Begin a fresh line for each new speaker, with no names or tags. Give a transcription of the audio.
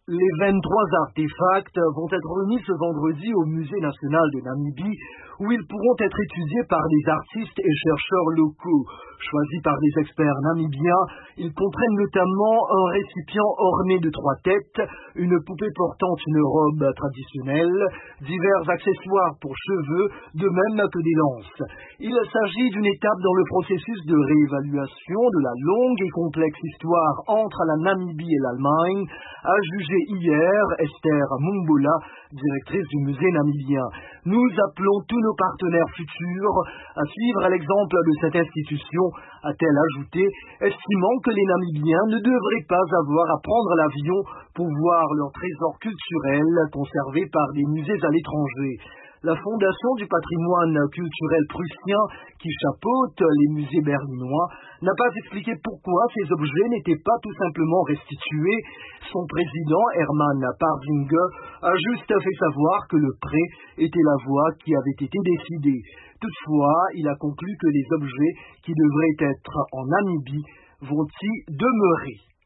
Les 23 artefacts vont être remis ce vendredi au Musée national de Namibie, où ils pourront être étudiés par des artistes et chercheurs locaux. Choisis par des experts namibiens, ils comprennent notamment un récipient orné de 3 têtes, une poupée portant une robe traditionnelle, divers accessoires pour cheveux, de même que des lances. Il s'agit d'une étape dans le processus de réévaluation de la longue et complexe histoire entre la Namibie et l'Allemagne, a jugé hier Esther Mumbola, directrice du musée namibien. Nous appelons tous nos partenaires futurs à suivre l'exemple de cette institution, a-t-elle ajouté, estimant que les Namibiens ne devraient pas avoir à prendre l'avion pour voir leurs trésors culturels conservés par des musées à l'étranger. La Fondation du patrimoine culturel prussien, qui chapeaute les musées berlinois, n'a pas expliqué pourquoi ces objets n'étaient pas tout simplement restitués. Son président, Hermann Pardinger, a juste fait savoir que le prêt était la voie qui avait été décidée. Toutefois, il a conclu que les objets qui devraient être en Namibie vont y demeurer.